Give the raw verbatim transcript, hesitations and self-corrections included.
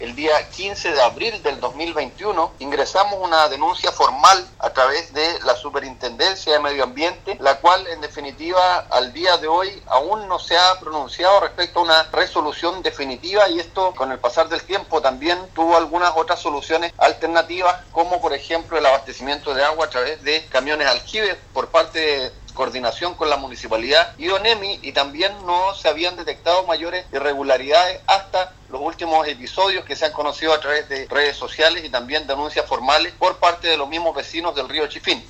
el día quince de abril del dos mil veintiuno, ingresamos una denuncia formal a través de la Superintendencia de Medio Ambiente, la cual en definitiva al día de hoy aún no se ha pronunciado respecto a una resolución definitiva, y esto con el pasar del tiempo también tuvo algunas otras soluciones alternativas, como por ejemplo el abastecimiento de agua a través de camiones aljibes por parte de coordinación con la municipalidad y ONEMI, y también no se habían detectado mayores irregularidades hasta los últimos episodios que se han conocido a través de redes sociales y también denuncias formales por parte de los mismos vecinos del río Chifín.